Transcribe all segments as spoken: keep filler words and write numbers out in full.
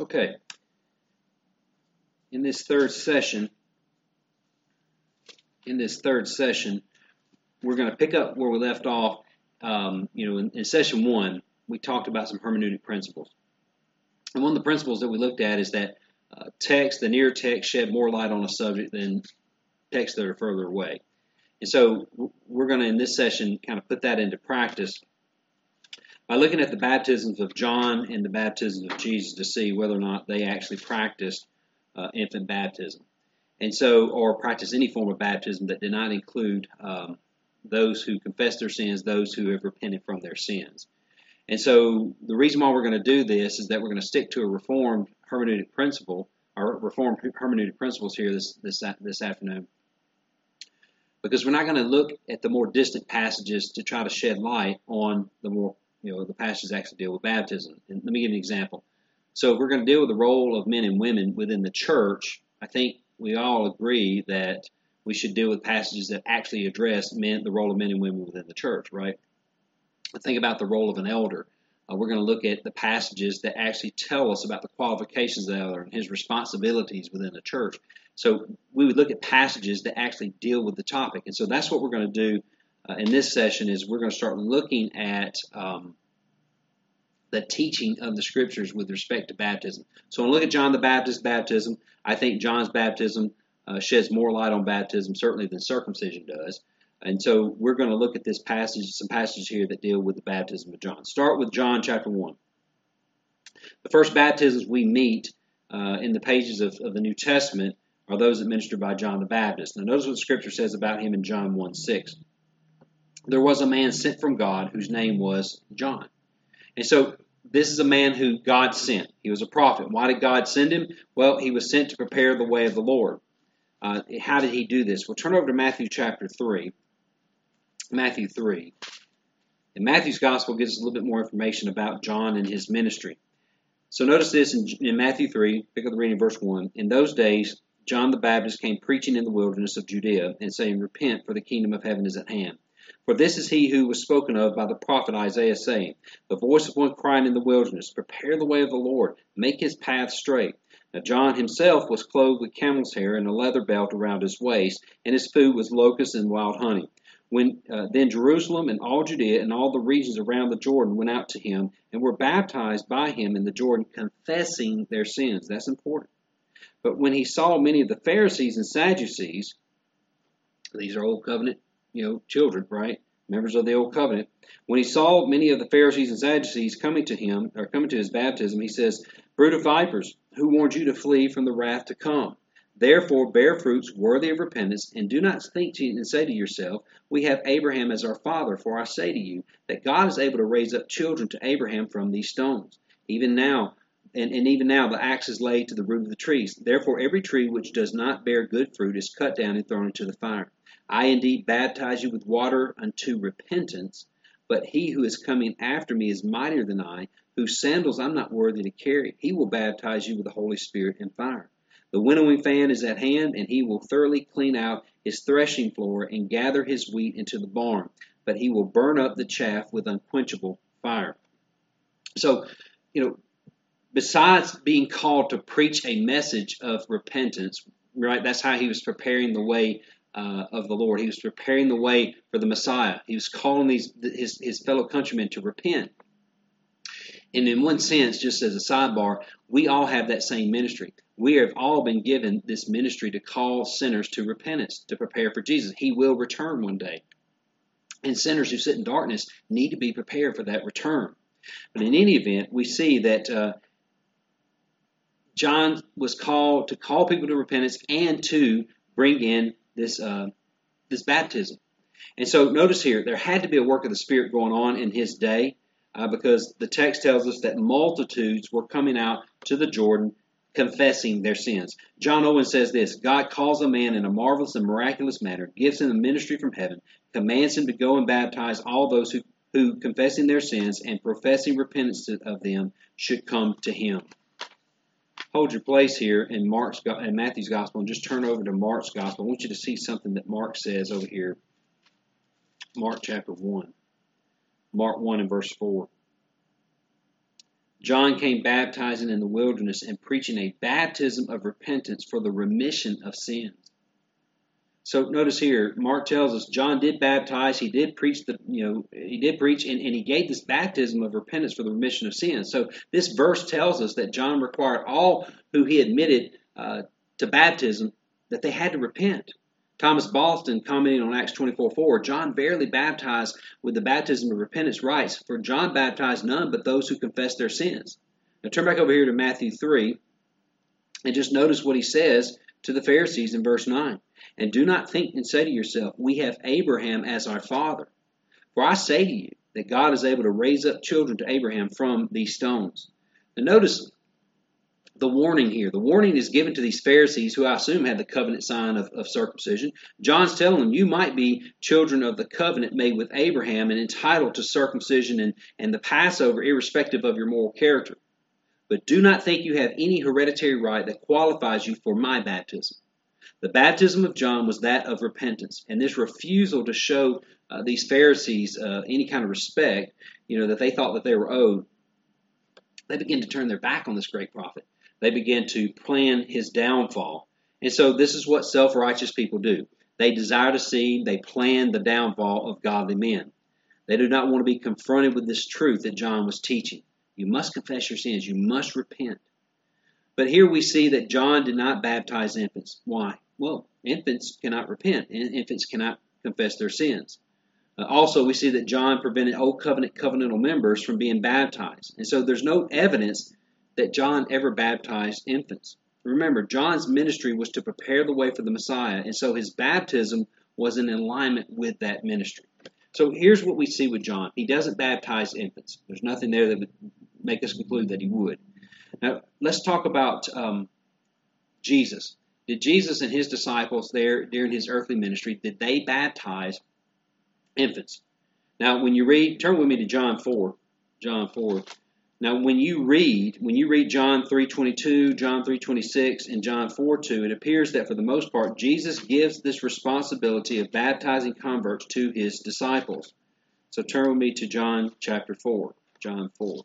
Okay. In this third session, in this third session, we're going to pick up where we left off. Um, you know, in, in session one, we talked about some hermeneutic principles. And one of the principles that we looked at is that uh, text, the near text, shed more light on a subject than texts that are further away. And so we're going to, in this session, kind of put that into practice by looking at the baptisms of John and the baptisms of Jesus to see whether or not they actually practiced uh, infant baptism. And so, or practice any form of baptism that did not include um, those who confess their sins, those who have repented from their sins. And so the reason why we're going to do this is that we're going to stick to a Reformed hermeneutic principle, or Reformed hermeneutic principles here this this this afternoon, because we're not going to look at the more distant passages to try to shed light on the more, you know, the passages that actually deal with baptism. And let me give you an example. So if we're going to deal with the role of men and women within the church, I think we all agree that we should deal with passages that actually address men, the role of men and women within the church, right? Think about the role of an elder. Uh, we're going to look at the passages that actually tell us about the qualifications of the elder and his responsibilities within the church. So we would look at passages that actually deal with the topic. And so that's what we're going to do uh, in this session is we're going to start looking at um, the teaching of the Scriptures with respect to baptism. So when we look at John the Baptist's baptism, I think John's baptism uh, sheds more light on baptism certainly than circumcision does. And so we're going to look at this passage, some passages here that deal with the baptism of John. Start with John chapter one. The first baptisms we meet uh, in the pages of, of the New Testament are those administered by John the Baptist. Now notice what the Scripture says about him in John one six. There was a man sent from God whose name was John. And so this is a man who God sent. He was a prophet. Why did God send him? Well, he was sent to prepare the way of the Lord. Uh, how did he do this? Well, turn over to Matthew chapter three. Matthew three. And Matthew's gospel gives us a little bit more information about John and his ministry. So notice this in, in Matthew three, pick up the reading verse one. In those days, John the Baptist came preaching in the wilderness of Judea and saying, Repent, for the kingdom of heaven is at hand. For this is he who was spoken of by the prophet Isaiah, saying, The voice of one crying in the wilderness, Prepare the way of the Lord, make his path straight. Now John himself was clothed with camel's hair and a leather belt around his waist, and his food was locusts and wild honey. When uh, then Jerusalem and all Judea and all the regions around the Jordan went out to him and were baptized by him in the Jordan, confessing their sins. That's important. But when he saw many of the Pharisees and Sadducees, these are old covenant, you know, children, right? Members of the old covenant. When he saw many of the Pharisees and Sadducees coming to him, or coming to his baptism, he says, Brood of vipers, who warned you to flee from the wrath to come? Therefore bear fruits worthy of repentance, and do not think to, and say to yourself, We have Abraham as our father, for I say to you, that God is able to raise up children to Abraham from these stones. Even now, and, and even now the axe is laid to the root of the trees. Therefore every tree which does not bear good fruit is cut down and thrown into the fire. I indeed baptize you with water unto repentance, but he who is coming after me is mightier than I, whose sandals I'm not worthy to carry. He will baptize you with the Holy Spirit and fire. The winnowing fan is at hand, and he will thoroughly clean out his threshing floor and gather his wheat into the barn, but he will burn up the chaff with unquenchable fire. So, you know, besides being called to preach a message of repentance, right, that's how he was preparing the way uh, of the Lord. He was preparing the way for the Messiah. He was calling these his, his fellow countrymen to repent. And in one sense, just as a sidebar, we all have that same ministry. We have all been given this ministry to call sinners to repentance, to prepare for Jesus. He will return one day. And sinners who sit in darkness need to be prepared for that return. But in any event, we see that uh, John was called to call people to repentance and to bring in this, uh, this baptism. And so notice here, there had to be a work of the Spirit going on in his day uh, because the text tells us that multitudes were coming out to the Jordan confessing their sins. John Owen says this, God calls a man in a marvelous and miraculous manner, gives him a ministry from heaven, commands him to go and baptize all those who, who confessing their sins and professing repentance of them should come to him. Hold your place here in Mark's in Matthew's Gospel and just turn over to Mark's Gospel. I want you to see something that Mark says over here. Mark chapter one. Mark one and verse four. John came baptizing in the wilderness and preaching a baptism of repentance for the remission of sins. So notice here, Mark tells us John did baptize, he did preach the, you know, he did preach, and, and he gave this baptism of repentance for the remission of sins. So this verse tells us that John required all who he admitted uh, to baptism that they had to repent. Thomas Boston, commenting on Acts twenty-four four, John verily baptized with the baptism of repentance, writes, for John baptized none but those who confess their sins. Now turn back over here to Matthew three, and just notice what he says to the Pharisees in verse nine. And do not think and say to yourself, we have Abraham as our father. For I say to you that God is able to raise up children to Abraham from these stones. Now notice the warning here. The warning is given to these Pharisees who I assume had the covenant sign of, of circumcision. John's telling them you might be children of the covenant made with Abraham and entitled to circumcision and, and the Passover irrespective of your moral character. But do not think you have any hereditary right that qualifies you for my baptism. The baptism of John was that of repentance, and this refusal to show uh, these Pharisees uh, any kind of respect, you know, that they thought that they were owed, they began to turn their back on this great prophet. They began to plan his downfall. And so this is what self-righteous people do. They desire to see, they plan the downfall of godly men. They do not want to be confronted with this truth that John was teaching. You must confess your sins. You must repent. But here we see that John did not baptize infants. Why? Well, infants cannot repent. Infants cannot confess their sins. Uh, also, we see that John prevented Old Covenant covenantal members from being baptized. And so there's no evidence that John ever baptized infants. Remember, John's ministry was to prepare the way for the Messiah, and so his baptism was in alignment with that ministry. So here's what we see with John. He doesn't baptize infants. There's nothing there that would make us conclude that he would. Now, let's talk about um, Jesus. Did Jesus and his disciples there during his earthly ministry, did they baptize infants? Now, when you read, turn with me to John four. John four. Now, when you read, when you read John three twenty-two, John three twenty-six, and John four two, it appears that for the most part, Jesus gives this responsibility of baptizing converts to his disciples. So turn with me to John chapter four. John four.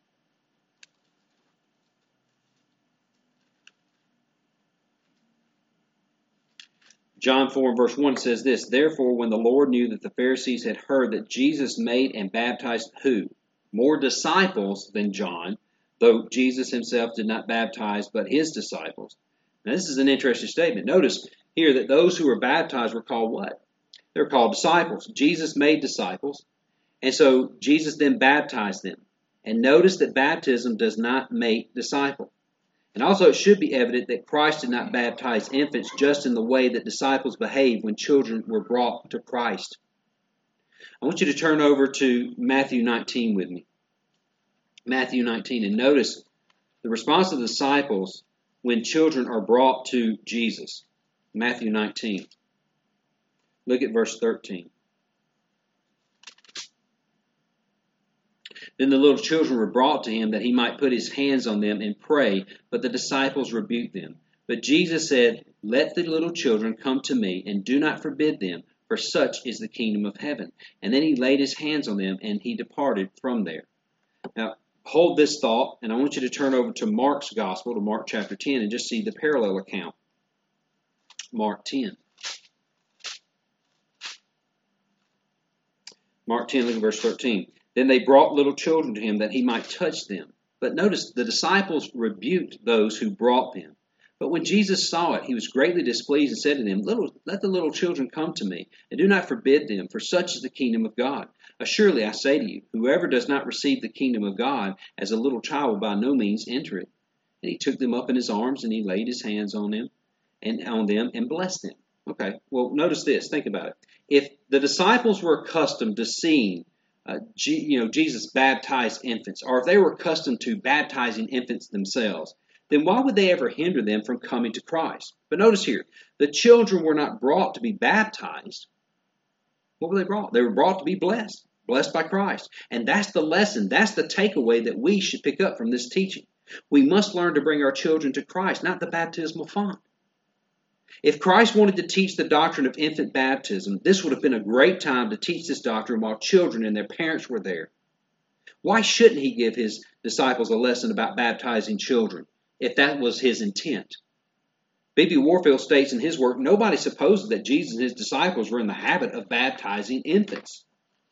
John four and verse one says this, therefore, when the Lord knew that the Pharisees had heard that Jesus made and baptized who? More disciples than John, though Jesus himself did not baptize, but his disciples. Now, this is an interesting statement. Notice here that those who were baptized were called what? They're called disciples. Jesus made disciples, and so Jesus then baptized them. And notice that baptism does not make disciples. And also it should be evident that Christ did not baptize infants just in the way that disciples behaved when children were brought to Christ. I want you to turn over to Matthew nineteen with me. Matthew nineteen, and notice the response of the disciples when children are brought to Jesus. Matthew nineteen. Look at verse thirteen. Then the little children were brought to him that he might put his hands on them and pray, but the disciples rebuked them. But Jesus said, let the little children come to me, and do not forbid them, for such is the kingdom of heaven. And then he laid his hands on them, and he departed from there. Now, hold this thought, and I want you to turn over to Mark's gospel, to Mark chapter ten, and just see the parallel account. Mark ten. Mark ten, look at verse thirteen. Then they brought little children to him that he might touch them. But notice, the disciples rebuked those who brought them. But when Jesus saw it, he was greatly displeased and said to them, little, let the little children come to me, and do not forbid them, for such is the kingdom of God. Assuredly, I say to you, whoever does not receive the kingdom of God as a little child will by no means enter it. And he took them up in his arms, and he laid his hands on them, and on them, and blessed them. Okay, well, notice this. Think about it. If the disciples were accustomed to seeing Uh, G, you know, Jesus baptized infants, or if they were accustomed to baptizing infants themselves, then why would they ever hinder them from coming to Christ? But notice here, the children were not brought to be baptized. What were they brought? They were brought to be blessed, blessed by Christ. And that's the lesson, that's the takeaway that we should pick up from this teaching. We must learn to bring our children to Christ, not the baptismal font. If Christ wanted to teach the doctrine of infant baptism, this would have been a great time to teach this doctrine while children and their parents were there. Why shouldn't he give his disciples a lesson about baptizing children if that was his intent? B B Warfield states in his work, nobody supposes that Jesus and his disciples were in the habit of baptizing infants.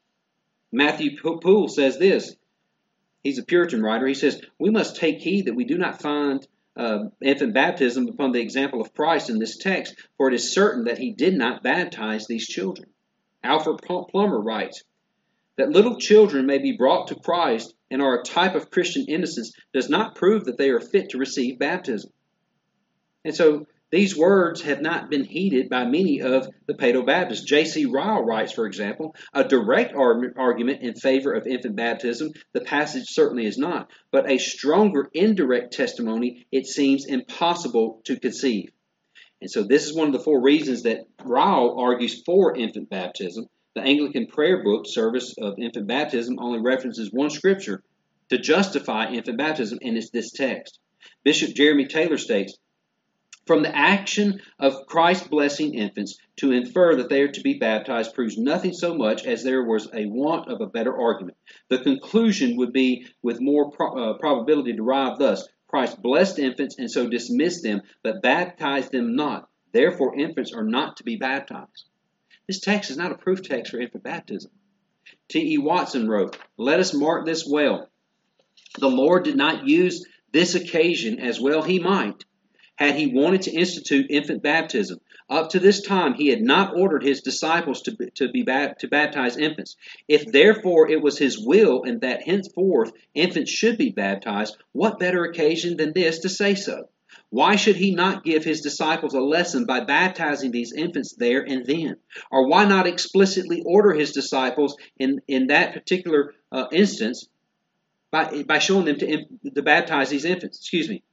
Matthew Poole says this. He's a Puritan writer. He says, we must take heed that we do not find uh, infant baptism upon the example of Christ in this text, for it is certain that he did not baptize these children. Alfred Plummer writes, that little children may be brought to Christ and are a type of Christian innocence does not prove that they are fit to receive baptism. And so these words have not been heeded by many of the Paedo-Baptists. J C Ryle writes, for example, a direct ar- argument in favor of infant baptism, the passage certainly is not, but a stronger indirect testimony it seems impossible to conceive. And so this is one of the four reasons that Ryle argues for infant baptism. The Anglican prayer book, Service of Infant Baptism, only references one scripture to justify infant baptism, and it's this text. Bishop Jeremy Taylor states, from the action of Christ blessing infants, to infer that they are to be baptized proves nothing so much as there was a want of a better argument. The conclusion would be with more pro- uh, probability derived thus, Christ blessed infants and so dismissed them, but baptized them not. Therefore, infants are not to be baptized. This text is not a proof text for infant baptism. T E Watson wrote, let us mark this well. The Lord did not use this occasion as well he might, had he wanted to institute infant baptism. Up to this time, he had not ordered his disciples to, to, be, to baptize infants. If therefore it was his will and that henceforth infants should be baptized, what better occasion than this to say so? Why should he not give his disciples a lesson by baptizing these infants there and then? Or why not explicitly order his disciples in, in that particular uh, instance by, by showing them to, to baptize these infants? Excuse me.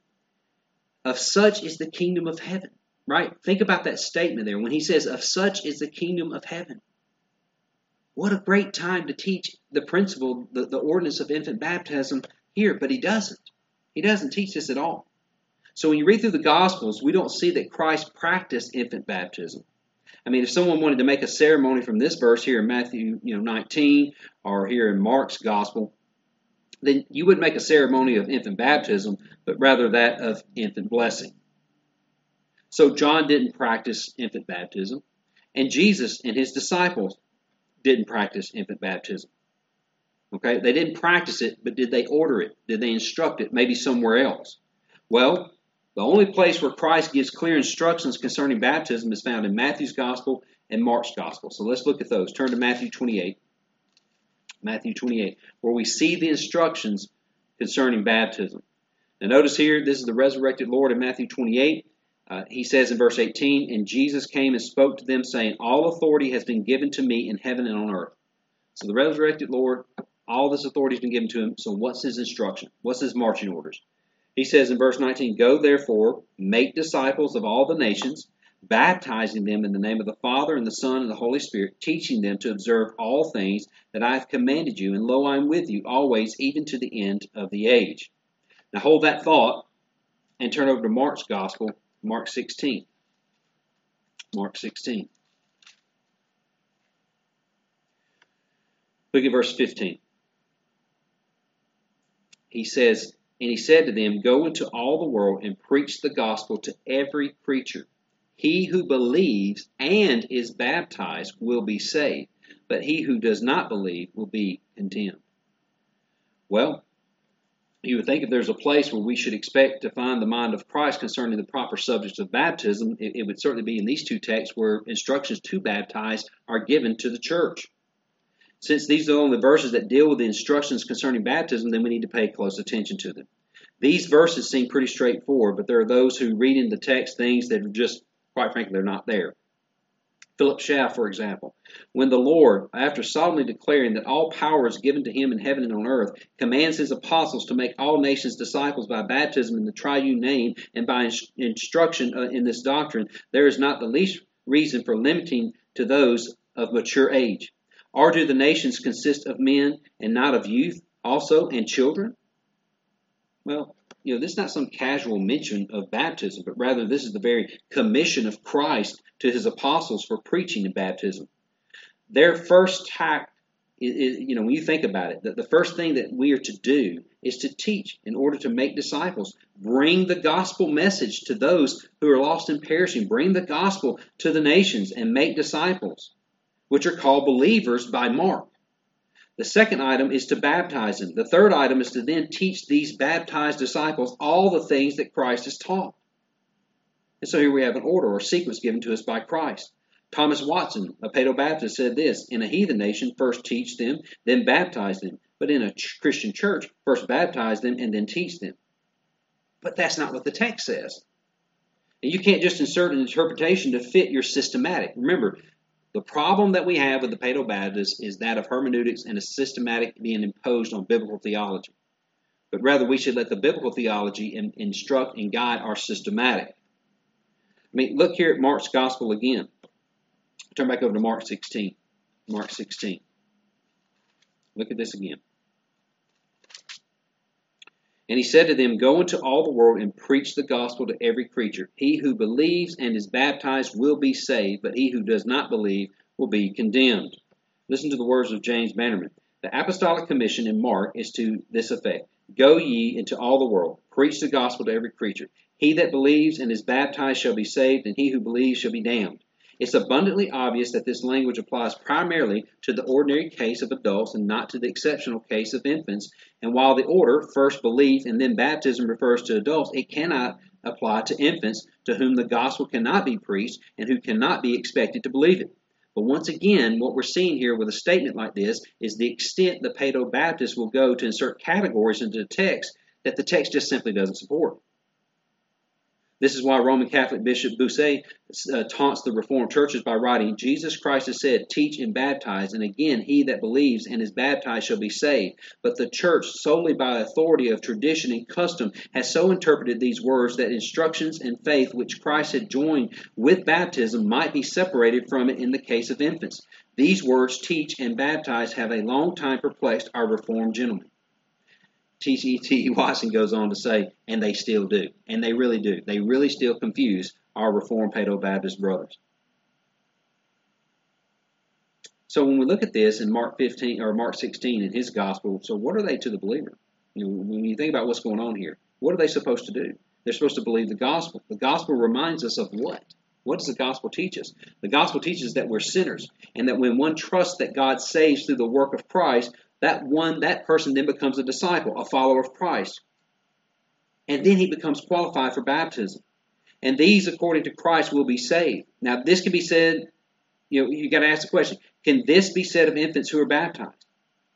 Of such is the kingdom of heaven, right? Think about that statement there when he says, of such is the kingdom of heaven. What a great time to teach the principle, the, the ordinance of infant baptism here, but he doesn't. He doesn't teach this at all. So when you read through the Gospels, we don't see that Christ practiced infant baptism. I mean, if someone wanted to make a ceremony from this verse here in Matthew you know, nineteen or here in Mark's Gospel, then you wouldn't make a ceremony of infant baptism, but rather that of infant blessing. So John didn't practice infant baptism, and Jesus and his disciples didn't practice infant baptism. Okay, they didn't practice it, but did they order it? Did they instruct it? Maybe somewhere else. Well, the only place where Christ gives clear instructions concerning baptism is found in Matthew's Gospel and Mark's Gospel. So let's look at those. Turn to Matthew twenty-eight. Matthew twenty-eight, where we see the instructions concerning baptism. Now notice here, this is the resurrected Lord in Matthew twenty-eight. Uh, he says in verse eighteen, and Jesus came and spoke to them, saying, all authority has been given to me in heaven and on earth. So the resurrected Lord, all this authority has been given to him. So what's his instruction? What's his marching orders? He says in verse nineteen, go therefore, make disciples of all the nations, baptizing them in the name of the Father and the Son and the Holy Spirit, teaching them to observe all things that I have commanded you, and lo, I am with you always, even to the end of the age. Now hold that thought and turn over to Mark's Gospel, Mark sixteen. Mark sixteen. Look at verse fifteen. He says, and he said to them, go into all the world and preach the gospel to every creature. He who believes and is baptized will be saved, but he who does not believe will be condemned. Well, you would think if there's a place where we should expect to find the mind of Christ concerning the proper subjects of baptism, it, it would certainly be in these two texts where instructions to baptize are given to the church. Since these are the only verses that deal with the instructions concerning baptism, then we need to pay close attention to them. These verses seem pretty straightforward, but there are those who read in the text things that are just, quite frankly, they're not there. Philip Schaff, for example, when the Lord, after solemnly declaring that all power is given to him in heaven and on earth, commands his apostles to make all nations disciples by baptism in the triune name and by instruction in this doctrine, there is not the least reason for limiting to those of mature age. Or do the nations consist of men and not of youth also and children? Well, you know, this is not some casual mention of baptism, but rather this is the very commission of Christ to his apostles for preaching in baptism. Their first tact It, it, you know, when you think about it, the, the first thing that we are to do is to teach in order to make disciples. Bring the gospel message to those who are lost and perishing. Bring the gospel to the nations and make disciples, which are called believers by Mark. The second item is to baptize them. The third item is to then teach these baptized disciples all the things that Christ has taught. And so here we have an order or sequence given to us by Christ. Thomas Watson, a Paedobaptist, said this: in a heathen nation, first teach them, then baptize them. But in a Christian church, first baptize them and then teach them. But that's not what the text says. And you can't just insert an interpretation to fit your systematic. Remember, the problem that we have with the Paedobaptists is that of hermeneutics and a systematic being imposed on biblical theology. But rather, we should let the biblical theology in, instruct and guide our systematic. I mean, look here at Mark's gospel again. Turn back over to Mark sixteen. Mark sixteen. Look at this again. And he said to them, go into all the world and preach the gospel to every creature. He who believes and is baptized will be saved, but he who does not believe will be condemned. Listen to the words of James Bannerman. The apostolic commission in Mark is to this effect: go ye into all the world, preach the gospel to every creature. He that believes and is baptized shall be saved, and he who believes shall be damned. It's abundantly obvious that this language applies primarily to the ordinary case of adults and not to the exceptional case of infants. And while the order, first belief and then baptism, refers to adults, it cannot apply to infants to whom the gospel cannot be preached and who cannot be expected to believe it. But once again, what we're seeing here with a statement like this is the extent the Paedobaptists will go to insert categories into the text that the text just simply doesn't support. This is why Roman Catholic Bishop Bossuet uh, taunts the Reformed churches by writing, Jesus Christ has said, teach and baptize, and again, he that believes and is baptized shall be saved. But the church, solely by authority of tradition and custom, has so interpreted these words that instructions and faith which Christ had joined with baptism might be separated from it in the case of infants. These words, teach and baptize, have a long time perplexed our Reformed gentlemen. T C T Watson goes on to say, and they still do. And they really do. They really still confuse our Reformed Paedobaptist brothers. So when we look at this in Mark fifteen or Mark sixteen in his gospel, so what are they to the believer? You know, when you think about what's going on here, what are they supposed to do? They're supposed to believe the gospel. The gospel reminds us of what? What does the gospel teach us? The gospel teaches that we're sinners, and that when one trusts that God saves through the work of Christ, that one, that person then becomes a disciple, a follower of Christ. And then he becomes qualified for baptism. And these, according to Christ, will be saved. Now, this can be said, you know, you got to ask the question, can this be said of infants who are baptized?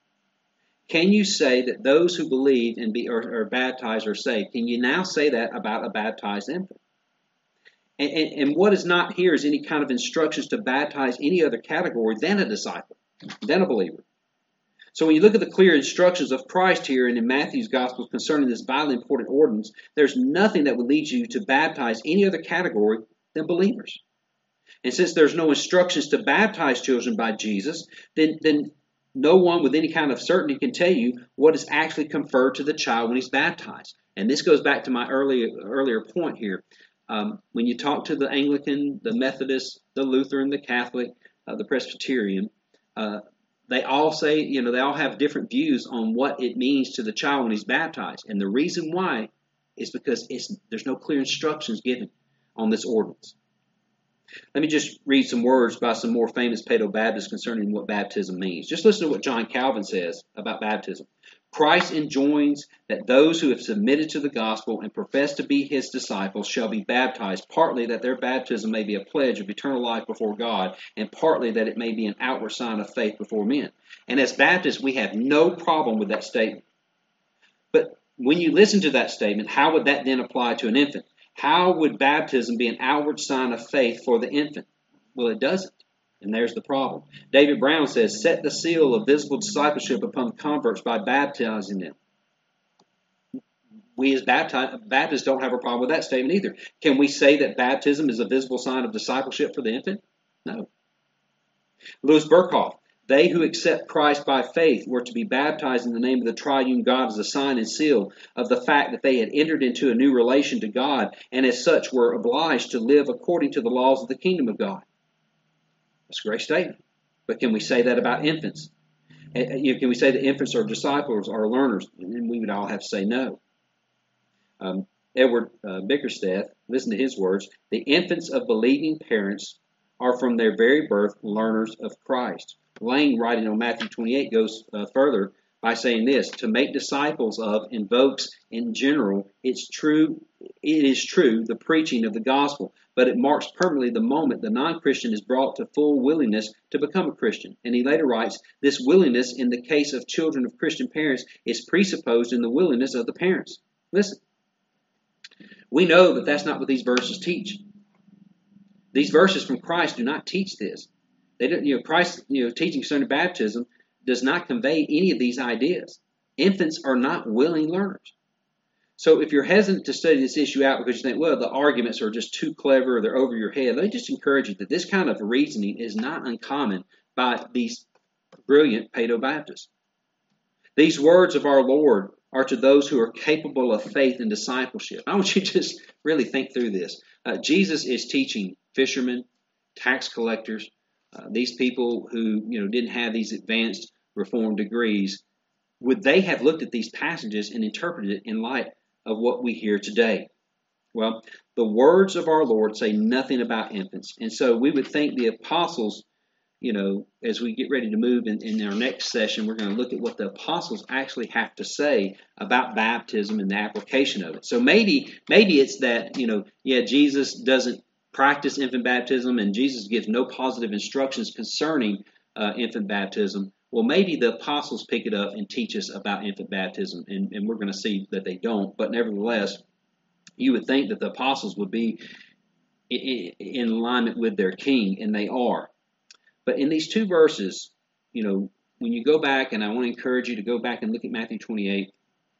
Can you say that those who believe and be or are baptized are saved? Can you now say that about a baptized infant? And, and, and what is not here is any kind of instructions to baptize any other category than a disciple, than a believer. So when you look at the clear instructions of Christ here and in Matthew's Gospel concerning this vitally important ordinance, there's nothing that would lead you to baptize any other category than believers. And since there's no instructions to baptize children by Jesus, then, then no one with any kind of certainty can tell you what is actually conferred to the child when he's baptized. And this goes back to my earlier, earlier point here. Um, when you talk to the Anglican, the Methodist, the Lutheran, the Catholic, uh, the Presbyterian, uh, They all say, you know, they all have different views on what it means to the child when he's baptized. And the reason why is because it's, there's no clear instructions given on this ordinance. Let me just read some words by some more famous Paedobaptists concerning what baptism means. Just listen to what John Calvin says about baptism. Christ enjoins that those who have submitted to the gospel and profess to be his disciples shall be baptized, partly that their baptism may be a pledge of eternal life before God, and partly that it may be an outward sign of faith before men. And as Baptists, we have no problem with that statement. But when you listen to that statement, how would that then apply to an infant? How would baptism be an outward sign of faith for the infant? Well, it doesn't. And there's the problem. David Brown says, set the seal of visible discipleship upon converts by baptizing them. We as Baptists don't have a problem with that statement either. Can we say that baptism is a visible sign of discipleship for the infant? No. Louis Berkhoff, they who accept Christ by faith were to be baptized in the name of the triune God as a sign and seal of the fact that they had entered into a new relation to God, and as such were obliged to live according to the laws of the kingdom of God. That's a great statement. But can we say that about infants? And, you know, can we say that infants are disciples or learners? And we would all have to say no. Um, Edward uh, Bickersteth, listen to his words, the infants of believing parents are from their very birth learners of Christ. Lane, writing on Matthew twenty-eight, goes uh, further by saying this: to make disciples of invokes in general, it's true, it is true, the preaching of the gospel, but it marks permanently the moment the non-Christian is brought to full willingness to become a Christian. And he later writes, this willingness in the case of children of Christian parents is presupposed in the willingness of the parents. Listen, we know that that's not what these verses teach. These verses from Christ do not teach this. They don't, you know, Christ, you know, teaching concerning baptism does not convey any of these ideas. Infants are not willing learners. So if you're hesitant to study this issue out because you think, well, the arguments are just too clever or they're over your head, let me just encourage you that this kind of reasoning is not uncommon by these brilliant Paedo-Baptists. These words of our Lord are to those who are capable of faith and discipleship. I want you to just really think through this. Uh, Jesus is teaching fishermen, tax collectors, uh, these people who you know didn't have these advanced Reformed degrees. Would they have looked at these passages and interpreted it in light of what we hear today? Well, the words of our Lord say nothing about infants. And so we would think the apostles, you know, as we get ready to move in, in our next session, we're going to look at what the apostles actually have to say about baptism and the application of it. So maybe, maybe it's that, you know, yeah, Jesus doesn't practice infant baptism and Jesus gives no positive instructions concerning uh, infant baptism. Well, maybe the apostles pick it up and teach us about infant baptism, and, and we're going to see that they don't. But nevertheless, you would think that the apostles would be in, in alignment with their king, and they are. But in these two verses, you know, when you go back, and I want to encourage you to go back and look at Matthew twenty-eight,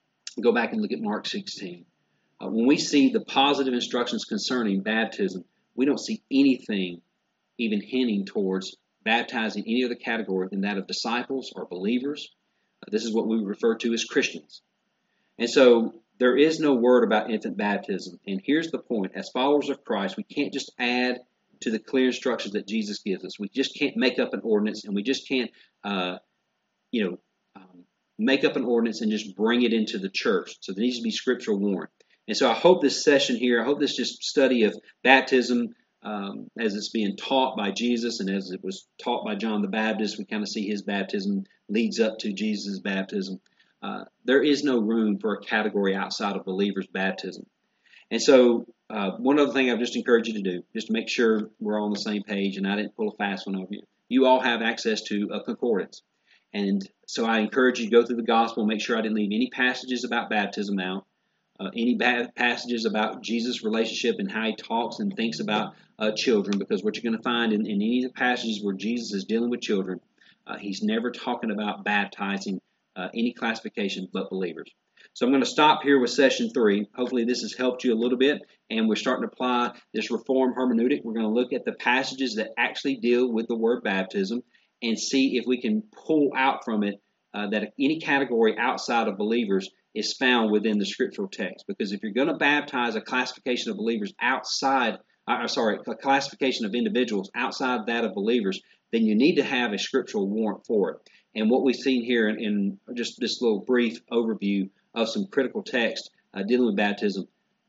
go back and look at Mark sixteen. Uh, when we see the positive instructions concerning baptism, we don't see anything even hinting towards baptizing any other category than that of disciples or believers. Uh, this is what we refer to as Christians. And so there is no word about infant baptism. And here's the point. As followers of Christ, we can't just add to the clear instructions that Jesus gives us. We just can't make up an ordinance, and we just can't, uh, you know, um, make up an ordinance and just bring it into the church. So there needs to be scriptural warrant. And so I hope this session here, I hope this just study of baptism um, as it's being taught by Jesus and as it was taught by John the Baptist, we kind of see his baptism leads up to Jesus' baptism. Uh, there is no room for a category outside of believers' baptism. And so uh, one other thing I've just encouraged you to do, just to make sure we're on the same page and I didn't pull a fast one over you. You all have access to a concordance. And so I encourage you to go through the gospel, make sure I didn't leave any passages about baptism out, uh, any bad passages about Jesus' relationship and how he talks and thinks about uh, children, because what you're going to find in, in any of the passages where Jesus is dealing with children, uh, he's never talking about baptizing uh, any classification but believers. So I'm going to stop here with session three. Hopefully this has helped you a little bit, and we're starting to apply this Reformed hermeneutic. We're going to look at the passages that actually deal with the word baptism and see if we can pull out from it uh, that any category outside of believers is found within the scriptural text. Because if you're going to baptize a classification of believers outside, uh, sorry, a classification of individuals outside that of believers, then you need to have a scriptural warrant for it. And what we've seen here in, in just this little brief overview of some critical text uh, dealing with baptism,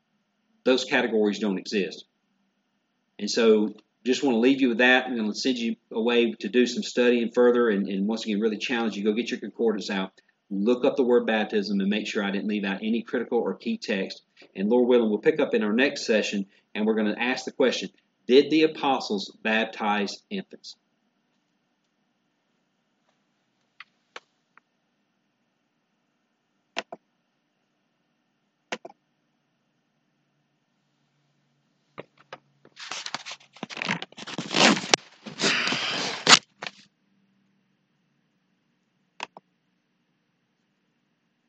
those categories don't exist. And so just want to leave you with that. I'm going to send you away to do some studying further, and, and once again really challenge you, go get your concordance out, look up the word baptism, and make sure I didn't leave out any critical or key text. And Lord willing, we'll pick up in our next session, and we're going to ask the question, did the apostles baptize infants?